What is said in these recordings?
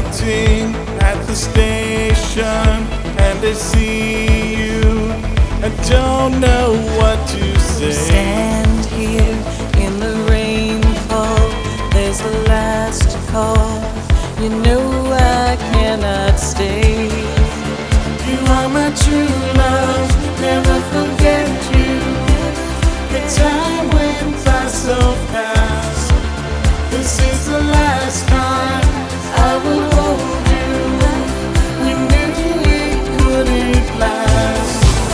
waiting at the station and I see you. I don't know what to say. Stand here in the rainfall. There's the last call. You know I cannot stay. You are my true love, never forget you. The time went by so fast. This is the last time I will hold you. We knew it couldn't last.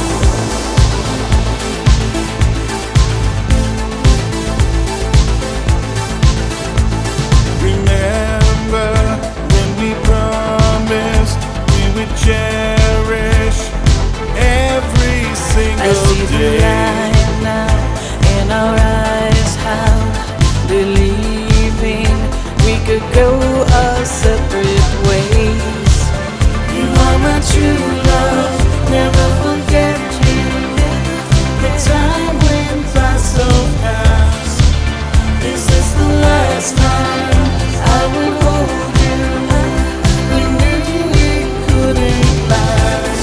Remember when we promised we would cherish every single I see the day. light now in our eyes, how believing we could go our separate ways. You are my true love, never forget you. The time went by so fast. This is the last time I will hold you. We knew it couldn't last.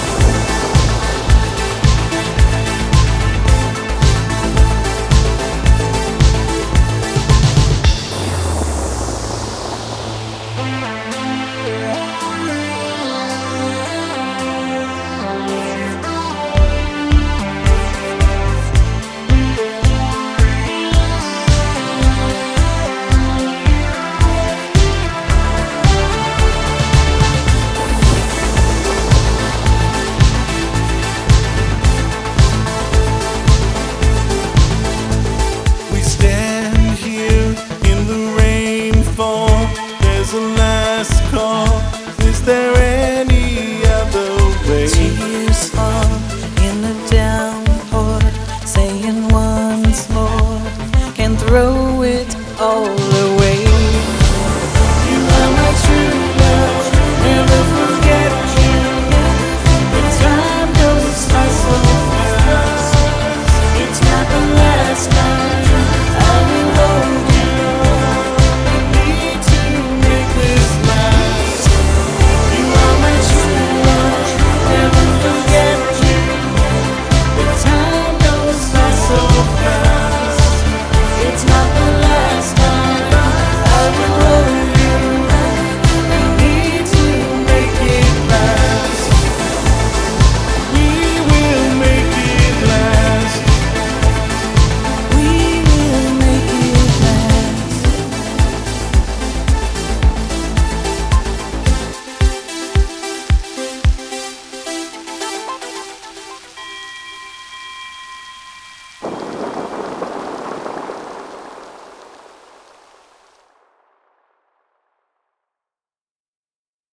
We stand here in the rainfall. There's a last call. Is there any other way? Tears fall in the downpour, saying once more, can throw it all